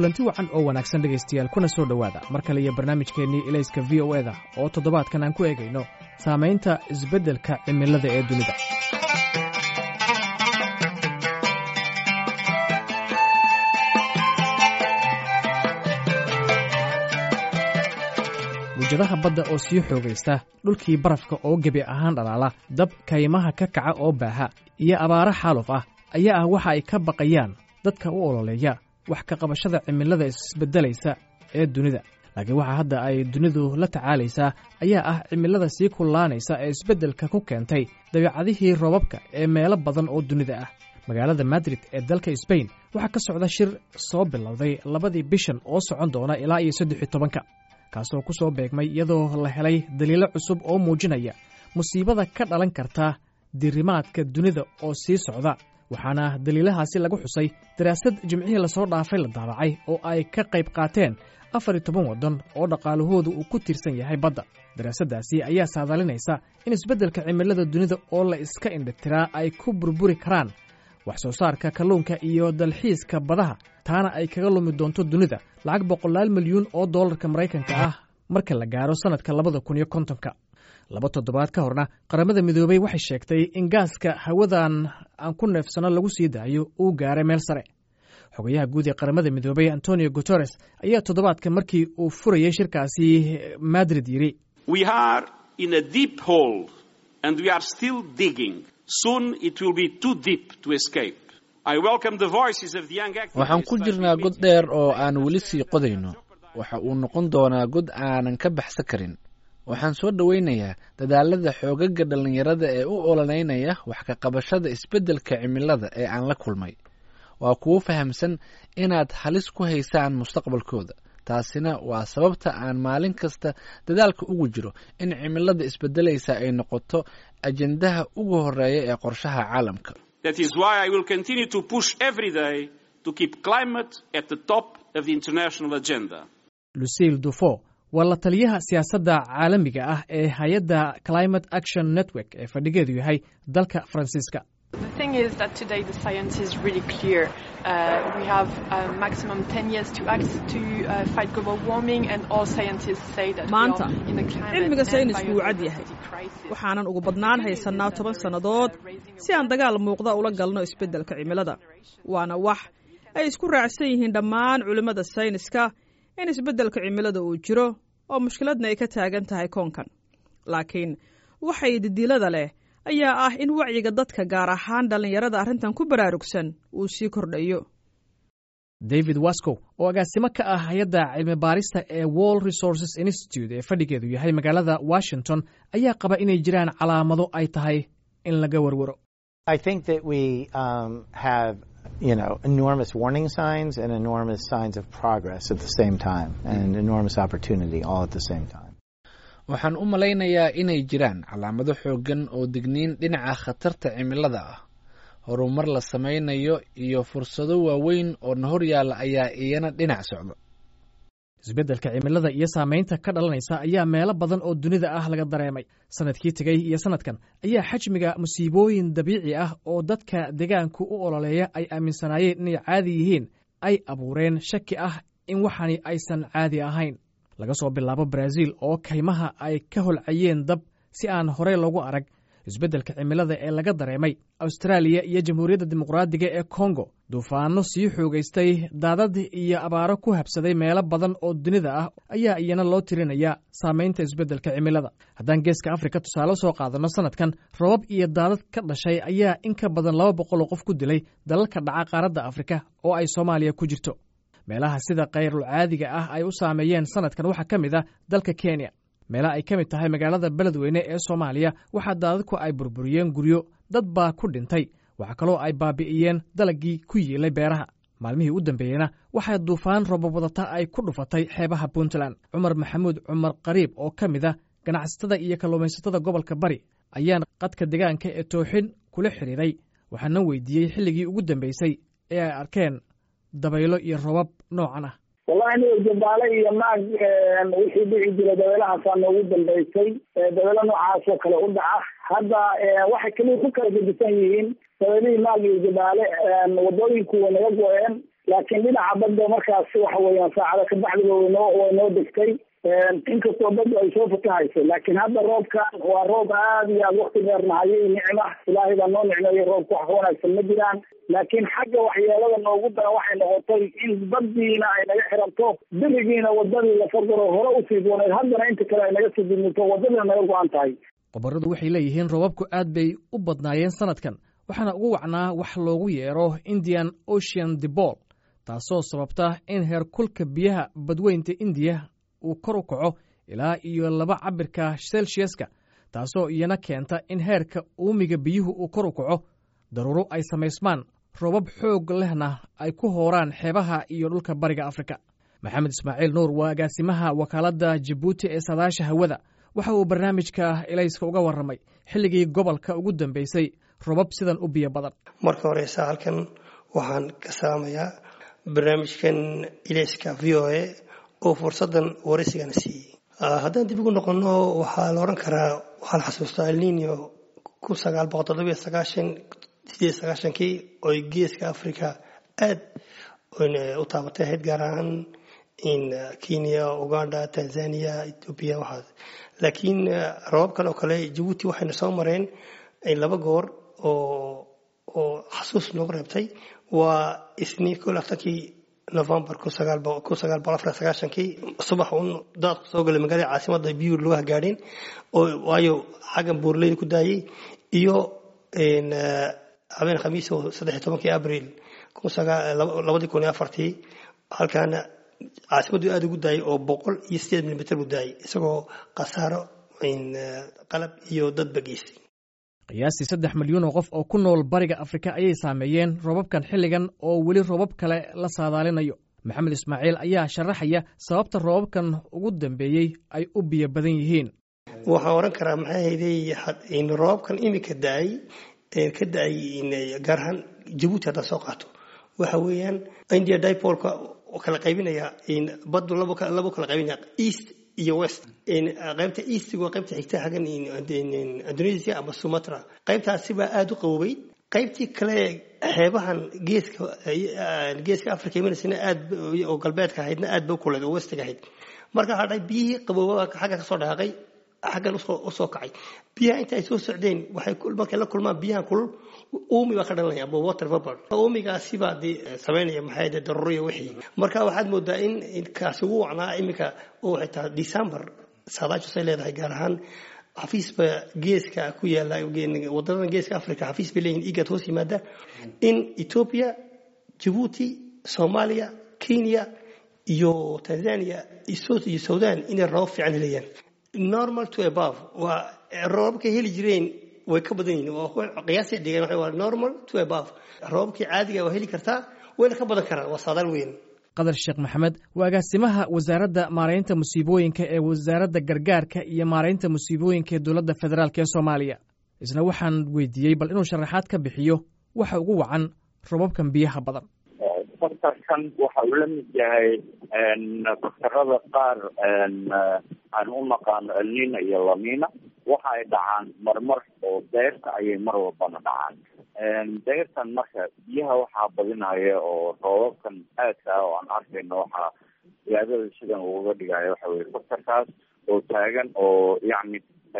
kulanti wacan oo wanaagsan dhegaystayaal kuna soo dhowaada mar kale iyo barnaamijkeennii ilayska VOA-da oo toddobaadkan aan ku eegayno saamaynta isbeddelka cimilada ee dunida. mujadaha badda oo sii xoogaysta, dhulkii barafka oo gebi ahaan dhalaala, dab kaymaha ka kaca oo baaha iyo abaaro xaaluf ah ayaa ah waxa ay ka baqayaan dadka u ololeeya wax ka qabashada cimilada isbeddelaysa ee dunida. laakiin waxa hadda ay dunidu la tacaalaysaa ayaa ah cimilada sii kullaanaysa ee isbeddelka ku keentay dabeecadihii roobabka ee meelo badan oo dunida ah. magaalada Madrid ee dalka Spain waxaa ka socda shir soo bilowday 2 bishan oo socon doona ilaa iyo 13 kaasoo ku soo beegmay iyadoo la helay daliilo cusub oo muujinaya musiibada ka dhalan karta diirimaadka dunida oo sii socda. waxaana daliilahaasi lagu xusay daraasad jimcihii lasoo dhaafay la daabacay oo ay ka qayb qaateen 14 waddan oo dhaqaalahoodu uu ku tiirsan yahay badda. daraasaddaasi ayaa saadalinaysa in isbeddelka cimilada dunida oo la iska indhatiraa ay ku burburi karaan wax soo saarka kalluunka iyo dalxiiska badaha, taana ay kaga lumi doonto dunida lacag $100 milyuun oo dollarka Maraykanka ah marka la gaaro sanadka 2050. 2 toddobaad ka horna qaramada midoobay waxay sheegtay in gaaska hawadan aan ku neefsano lagu sii daayo uu gaaray meel sare. xogayaha guud ee qaramada midoobay Antonio Guterres ayaa toddobaadka markii uu furayay shirkaasi Madrid yiri, "We are in a deep hole and we are still digging. Soon it will be too deep to escape. I welcome the voices of the young activists." Waxaan ku jirnaa god dheer oo aan weli sii qodayno. Waxa uu noqon doonaa god aanan ka baxsan karin. waxaan soo dhaweynayaa dadaalada xoogaga dhalinyarada ee u ololeynaya wax ka qabashada isbeddelka cimilada ee aan la kulmay. waa kuwo fahamsan inaad halis ku haysaan mustaqbalkooda. taasina waa sababta aan maalin kasta dadaalka ugu jiro in cimilada isbeddelaysa ay noqoto ajendaha ugu horeeya ee qorshaha caalamka. That is why I will continue to push every day to keep climate at the top of the international agenda. Lucille Dufo waa la taliyaha siyaasadda caalamiga ah ee hay'adda Climate Action Network ee fadhigeedu yahay dalka Faransiiska. The thing is that today the science is really clear. We have a maximum 10 years to act to fight global warming, and all scientists say that maanta we are in a climate cilmiga saynisku wuu cad yahay. waxaanan ugu badnaan haysanaa 10 sannadood si aan dagaal muuqda ula galno isbeddelka cimilada. waana wax ay isku raacsan yihiin dhammaan culimada sayniska in isbeddelka cimilada uu jiro oo mushkiladna ay ka taagan tahay koonkan. laakiin waxay didilada leh ayaa ah in wacyiga dadka gaar ahaan dhalinyarada arrintan ku baraarugsan uu sii kordhayo. David Wasco oo agaasimo ka ah hay'adda cilmi baarista ee World Resources Institute ee fadhigeedu yahay magaalada Washington ayaa qaba inay jiraan calaamado ay tahay in laga warwaro. I think that we have enormous warning signs and enormous signs of progress at the same time, and enormous opportunity all at the same time. waxaan u malaynayaa inay jiraan calaamado xooggan oo digniin dhinaca khatarta cimilada ah, horumar la samaynayo iyo fursado waaweyn oo na hor yaalla ayaa iyana dhinac socda. isbeddelka cimilada iyo saamaynta ka dhalanaysa ayaa meelo badan oo dunida ah laga dareemay. sanadkii tegay iyo sanadkan ayaa xajmiga musiibooyin dabiici ah oo dadka deegaanku u ololeeya ay aaminsanaayeen inay caadi yihiin ay abuureen shaki ah in waxani aysan caadi ahayn. laga soo bilaabo Brazil oo kaymaha ay ka holcayeen dab si aan hore loogu arag, isbeddelka cimilada ee laga dareemay Australia iyo Jamhuuriyadda Dimuqraadiga ee Congo, duufaano sii xoogaystay, daadad iyo abaaro ku habsaday meelo badan oo dunida ah ayaa iyana loo tirinaya saamaynta isbeddelka cimilada. haddaan geeska Afrika tusaale soo qaadano, sanadkan roobab iyo daadad ka dhashay ayaa in ka badan 200 qof ku dilay dalalka dhaca qaaradda Afrika oo ay Soomaaliya ku jirto. meelaha sida qayrul caadiga ah ay u saameeyeen sanadkan waxaa ka mid ah dalka Kenya. meelaha ay ka mid tahay magaalada Beledweyne ee Soomaaliya waxaa daadadku ay burburiyeen guryo, dad baa ku dhintay. waxa kaloo ay baabi'iyeen dalagii ku yiilay beeraha. maalmihii u dambeeyena waxaa duufaan roobab wadata ay ku dhufatay xeebaha Puntland. Cumar Maxamuud Cumar Qariib oo ka mid ah ganacsatada iyo kalluumaysatada gobolka Bari ayaan qadka deegaanka ee Tooxin kula xiriiray. waxaana weydiiyey xilligii ugu dambeysay ee ay arkeen dabaylo iyo roobab noocan ah. wallahi jabaale iyo maag wixii dhici jiray dabeelahaasa noogu dambeysay. dabeelo noocaas oo kale u dhaca hadda waxay kaliya ku kala gedisan yihiin dabeelihii maag iyo jabaale. wadooyinku way naga go-een, laakiin dhinaca badda markaas waxa weeyaan saacada ka bacdiba way noo degtay inkastoo badda ay soo fatahayso. laakiin hadda roobkan waa roob aad iyo aad wakti dheer nahayay nicma ilaahay baa noo nicmeeyey. roobka wax ka wanaagsan ma jiraan, laakiin xagga waxyeelada noogu daran waxay noqotay in baddiina ay naga xiranto, berigiina wadadii la fagaro hore usii dooneed, haddana inta kale ay naga sii didmito, wadadiina naga go-an tahay. khubaradu waxay leeyihiin roobabku aad bay u badnaayeen sanadkan, waxaana ugu wacnaa wax loogu yeero Indian Ocean Dipole, taasoo sababta in heerkulka biyaha badweynta Indiya uu kor u kaco ilaa iyo 2 cabirka Celsiuska, taasoo iyana keenta in heerka uumiga biyuhu uu kor u kaco, daruuro ay samaysmaan, roobab xoog lehna ay ku hooraan xeebaha iyo dhulka bariga Afrika. Maxamed Ismaaciil Nuur waa agaasimaha wakaaladda Djibouti ee saadaasha hawada. waxa uu barnaamijka Ilayska uga warramay xilligii gobolka ugu dambeysay roobab sidan u biyo badan. marka hore halkan waxaan ka saamayaa barnaamijkan Ilayska VOA oo fursadan waraysigan siiyay. haddaan dib ugu noqono waxaa la oran karaa waxaan xasuustaa El Niño 1997 oo geeska Afrika aad u taabatay heed gaar ahaan in Kenya, Uganda, Tanzania, Ethiopia waxaas. laakiin roobabkan oo kale Djibouti waxayna soo mareen in 2 goor oo xasuus noogu reebtay. waa isniin 19 November 1994 subax daad soo galay magaalada caasimadda biyo loo gaadhin oo waayo xagan buurleyda ku daayay iyo habeen khamiis 13 Abriil 2004 halkaana caasimaddu aad ugu daayay oo 108 mm u daayay isagoo khasaaro qalab iyo dad bageysay. qiyaastii 3 milyan oo qof oo ku nool bariga Afrika ayay saameeyeen roobabkan xilligan oo weli roobab kale la saadaalinayo. Maxamed Ismaaciil ayaa sharaxaya sababta roobabkan ugu dambeeyay ay u biyo badan yihiin. waxaan oran karaa maxay hayday in roobabkan imika daay ka daay in gaar ahaan Djibouti hadda soo qaato waxa weeyaan India Dipole-ka oo kala qaybinaya in baddu labo kala qaybinaya east iyo west. qaybta east waa qaybta xigta xagan Indonesia ama Sumatra. qaybtaasi baa aad u qaboway. qaybtii kale xeebahan geeska Afrika imanayna aad oo galbeedka ahaydna aad bay kulay oo westiga ahayd. marka hadhay biyihii qabowga xagga ka soo dhaaqay xaggan u soo kacay. biyaha inta ay soo socdeen waxay markay la kulmaan biyaha kulul uumi baa ka dhalanaya ama water vapor. uumigaasi baa sameynaya maxay daruuriyo wixii. marka waxaad moodaa in kaasi ugu wacnaa imika oo xitaa December saadaashu say leedahay gaar ahaan xafiisba geeska ku yaala wadada geeska Afrika xafiis bay leeyihiin igad hoos yimaada in Ethiopia, Djibouti, Somalia, Kenya iyo Tanzania iyo Sudan inay roob fiican helayaan. normal to above waa roobka heli jireen way ka badan yihiin. waa qiyaasii dhigan waxa waa normal to above. roobkii caadiga waa heli kartaa wayna ka badan karaan. waa saadaal weyn. Qadar Sheekh Maxamed waa agaasimaha wasaaradda maareynta musiibooyinka ee wasaaradda gargaarka iyo maareynta musiibooyinka ee dowladda federaalk ee Soomaaliya. isna waxaan weydiiyey bal inuu sharaxaad ka bixiyo waxa ugu wacan roobabkan biyaha badan. faktarkan waxa uu la mid yahay faktarada qaar aan u naqaano El Niño iyo La Niña. waxa ay dhacaan marmar oo deyrta ayay mar walbana dhacaan. deyrtan marka biyaha waxaa badinaya oo roobabkan aadka ah oo aan arkayno waxaa ziyaadada sidan uga dhigaya waxa weye faktarkaas oo taagan oo yacni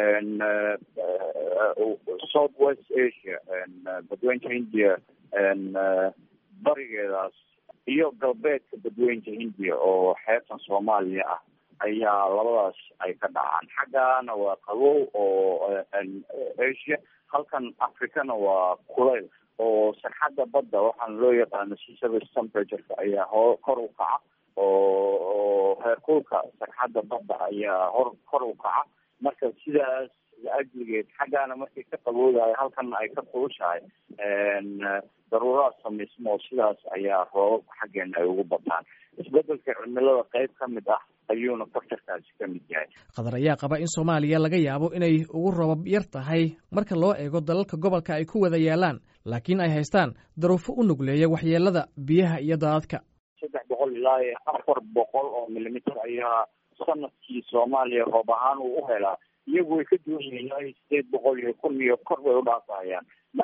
South West Asia badweynta India barigeedaas iyo galbeedka badweynta India oo xeebtan Soomaaliya ah ayaa labadaas ay ka dhacaan. xaggaana waa qabow oo Asia, halkan Afrikana waa kulayl oo sarxadda badda waxaan loo yaqaano sea surface temperature ayaa kor u kaca oo heerkulka sarxadda badda ayaa kor u kaca. marka sidaas ajligeed xaggaana markay ka qaboodahay halkana ay ka kulushahay daruuraad samaysmo sidaas ayaa roobabka xaggeena ay ugu bataan. isbedelka cimilada qayb ka mid ah ayuuna faktarkaasi ka mid yahay. Qadar ayaa qaba in Soomaaliya laga yaabo inay ugu roobab yar tahay marka loo eego dalalka gobolka ay ku wada yaalaan, laakiin ay haystaan daruufo u nugleeya waxyeelada biyaha iyo daadadka. 300 ilaa 400 oo millimeter ayaa sanadkii Soomaaliya roob ahaan u helaa. iyagu way ka duwan yihiin 800 iyo 1000 iyo kor way u dhaafayaan. marka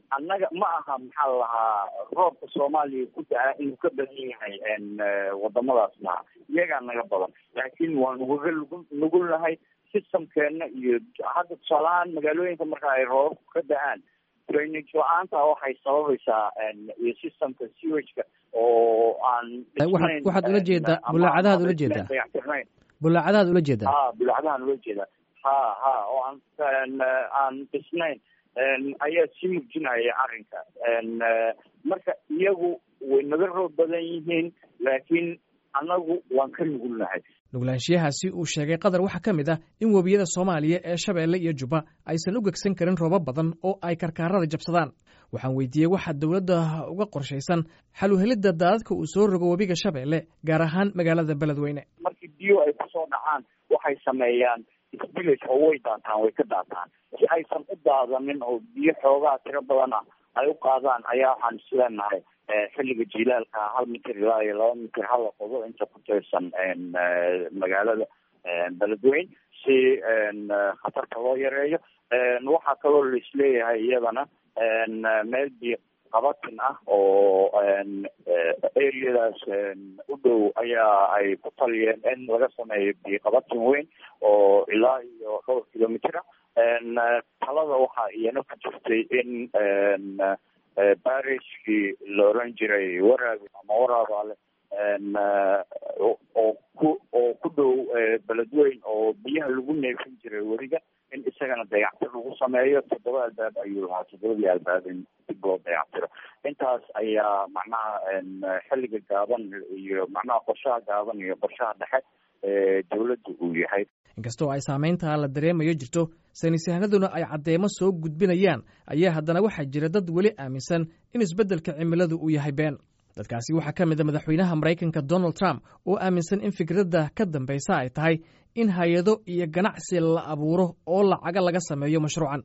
annaga ma aha maxaa la lahaa roobka soomaaliya ku da-a inuu ka badan yahay wadamadaas maaha, iyagaa naga badan, laakiin waan ugaga nugulnahay systemkeena. iyo hadda tusaalahaan magaalooyinka marka ay roobabku ka da-aan, drainage la-aanta waxay sababaysaa iyo systemka sewageka oo aan waxaad ula jeedaa bulaacadahaad ula jeedaa bulaacadahaad ula jeedaa bulaacadahaan ula jeedaa oo aan dhisnayn ayaa sii muujinaya arrinka. marka iyagu way naga roob badan yihiin, laakiin annagu waan ka nugulnahay. nuglaanshiyahaasi uu sheegay qatar waxaa ka mid ah in webiyada soomaaliya ee shabeelle iyo jubba aysan u gegsan karin roobab badan oo ay karkaarada jabsadaan. waxaan weydiiyey waxaa dowladda uga qorshaysan xal u helidda daadadka uu soo rogo webiga shabeelle, gaar ahaan magaalada beledweyne. markii biyo ay kusoo dhacaan waxay sameeyaan village oo way daataan, way ka daataan si aysan u daadanin oo biyo xoogaa tiro badan ah ay u qaadaan. ayaa waxaan isleenahay xilliga jilaalka 1 mitir ilaa iyo 2 mitir hala qodo inta ku tirsan magaalada beledweyne si khatarta loo yareeyo. waxaa kaloo la isleeyahay iyadana meel biyo qabatin ah oo areadaas u dhow ayaa ay ku taliyeen in laga sameeyo biyo qabatin weyn oo ilaa iyo 2 kilomitr ah. talada waxaa iyana ku jirtay in barishkii la oran jiray waraabi ama waraabaale oo ku dhow beledweyne oo biyaha lagu neefin jiray weriga, in isagana dayactir lagu sameeyo. 7 albaab ayuu lahaa, 7 albaab in dib loo dayactiro. intaas ayaa macnaha xilliga gaaban iyo macnaha qorshaha gaaban iyo qorshaha dhexe dawladda uu yahay. inkastoo ay saamaynta la dareemayo jirto, saynisyahanaduna ay caddeemo soo gudbinayaan, ayaa haddana waxaa jira dad weli aaminsan in isbeddelka cimiladu uu yahay been. dadkaasi waxaa ka mid a madaxweynaha Maraykanka Donald Trump oo aaminsan in fikradda ka dambaysa ay tahay in hay-ado iyo ganacsi la abuuro oo lacaga laga sameeyo mashruucan.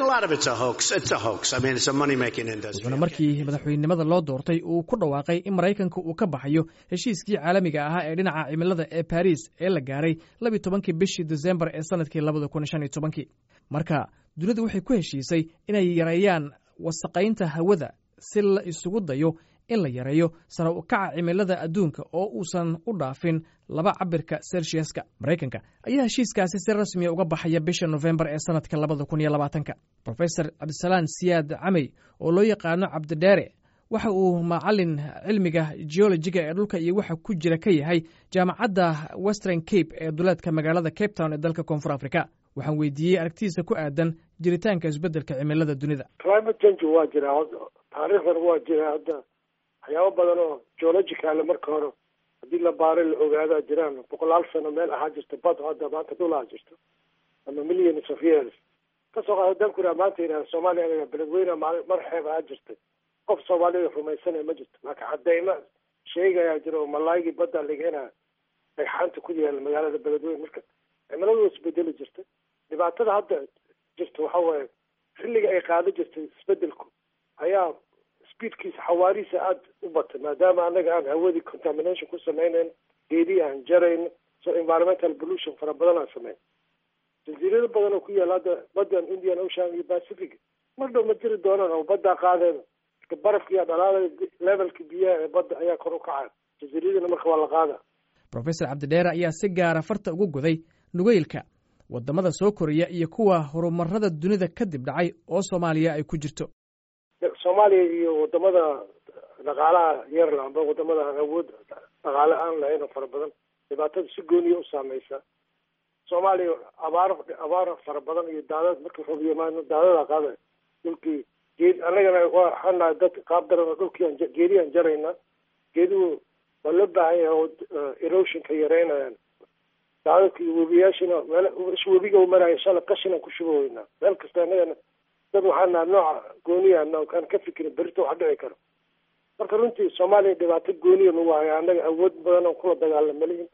wuxuuna markii madaxweynenimada loo doortay uu ku dhawaaqay in Maraykanka uu ka baxayo heshiiskii caalamiga ahaa ee dhinaca cimilada ee Paris ee la gaaray 12 bishii December ee sanadkii 2015. marka dunidu waxay ku heshiisay inay yareeyaan wasaqaynta hawada si la isugu dayo in la yareeyo sare u kaca cimilada adduunka oo uusan u dhaafin 2 cabirka Celsiuska. Maraykanka ayaa heshiiskaasi si rasmi uga baxaya bisha November ee sanadka 2020. Professor Cabdisalaan Siyaad Camey oo loo yaqaano Cabdidheere waxa uu macallin cilmiga geologiga ee dhulka iyo waxa ku jira ka yahay jaamacadda Western Cape ee duleedka magaalada Cape Town ee dalka Koonfur Afrika. waxaan weydiiyey aragtiisa ku aadan jiritaanka isbeddelka cimilada dunida. Climate change waa jira, taariikhdan waa jira. hadda waxyaabo badan oo geological marka hore haddii la baaray la ogaadaa jiraan. 100 sano meel ahaa jirta bad, hadda maanta dhul ahaa jirta ama millions of years. kasoo qaada dankura maanta yidhaha Soomaaliya beledweyne mar xeeb ahaa jirtay. qof Soomaaliya rumaysanaya ma jirto, laakiin cadeymo sheegayaa jira oo malaayigii badda laga helaa dhagxaanta ku yaala magaalada beledweyne. marka cimiladu isbedeli jirtay. dhibaatada hadda jirta waxa waaye xilliga ay qaado jirtay isbedelku ayaa speedkiisa xawaarihiisa aada u batay, maadaama annaga aan hawadii contamination ku samaynayn, geedii aan jarayn, so environmental pollution fara badan aan samayn. jasiirado badan oo ku yaala hadda baddan Indian Ocean iyo Pacific mar dhow ma jiri doonaan oo baddaa qaadeen. marka barafkiiya dhalaalaya, levelka biyaha ee badda ayaa kor u kacay. jasiiradana marka waa la qaadaa. Professor Cabdidheere ayaa si gaara farta ugu goday nugeylka wadamada soo koraya iyo kuwa horumarada dunida kadib dhacay oo Soomaaliya ay ku jirto. Soomaaliya iyo wadamada dhaqaalaha yar la amba wadamada awood dhaqaale aan lahayn fara badan dhibaatada si gooniya u saameysa. Soomaaliya abaar fara badan iyo daadad markii roob yimaado daadada qaada dhulkii geed anagana waa xanaa dad qaab daran dhulkii geediyaan jarayna. geeduhu waa loo baahan yahay oo erosionka yareynayaan. daadadkii webiyaashina webiga u maraya shalay qashinaan ku shubaweynaa meel kasta. anagana dad waxaana nooca gooniyaana kaan ka fikirin berito wax dhici karo. marka runtii Soomaaliya dhibaato gooniya nagu haya. annaga awood badan oo kula dagaalamaliin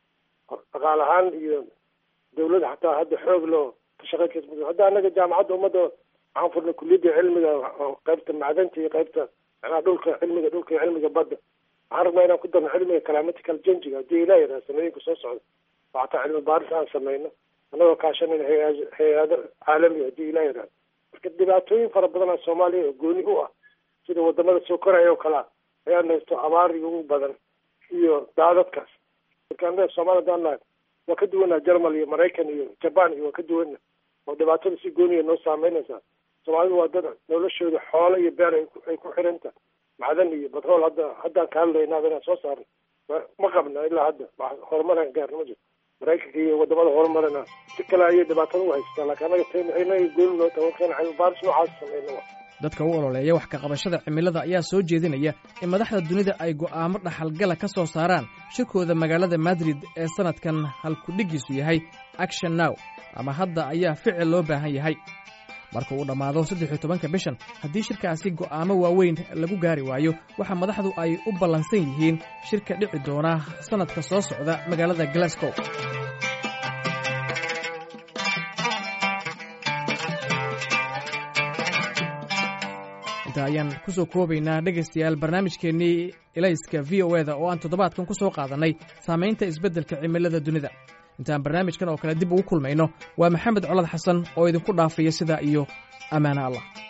dhaqaale ahaan iyo dawladda xataa hadda xoog loo ka shaqeyn. hadda annaga jaamacadda ummadda waxaan furnay kulliyadda cilmiga qaybta macdanta iyo qaybta dhulka cilmiga dhulka iyo cilmiga badda. waxaan rabnaa inaan ku darno cilmiga climatical change haddii ilaa yidhaha sanooyinka soo socda. waxataa cilmi baaris aan samayno annagoo kaashanayna hay-ado caalami haddii ilaa yidhaha. marka dhibaatooyin fara badan oo soomaaliya oo gooni u ah sida wadamada soo koraya oo kalea ayaa haysto abaari ugu badan iyo daadadkaas. marka anaga soomaaliya daanahay waa ka duwanaa Germany iyo Maraykan iyo Japan iyo waa ka duwana oo dhibaatada si gooniya noo saameynaysaa. Soomaalidu waa dad noloshooda xoolo iyo beer ay ku xiranta macdan iyo batrool haddaan ka hadlaynaa inaan soo saarno ma qabna ilaa hadda horumaran gaarno ma jirto. Maraykanka iyo wadamada horumarana si kale ayay dhibaatada u haystaa laakiin anaga taynahay gooni noo tawakkeen cilmi baaris noocaas sameynaa. dadka u ololeeya wax ka qabashada cimilada ayaa soo jeedinaya in madaxda dunida ay go'aamo dhaxalgala ka soo saaraan shirkooda magaalada Madrid ee sanadkan halkudhigiisu yahay Action Now ama hadda ayaa ficil loo baahan yahay. marka uu dhammaado 13 bishan haddii shirkaasi go'aamo waaweyn lagu gaari waayo waxa madaxdu ay u ballansan yihiin shirka dhici doona sanadka soo socda magaalada Glasgow. inta ayaan ku soo koobaynaa dhegaystayaal barnaamijkeennii ilayska VOA-da oo aan toddobaadkan ku soo qaadanay saamaynta isbeddelka cimilada dunida. intaan barnaamijkan oo kale dib ugu kulmayno waa Maxamed Colad Xasan oo idinku dhaafaya sidaa iyo amaana Allah.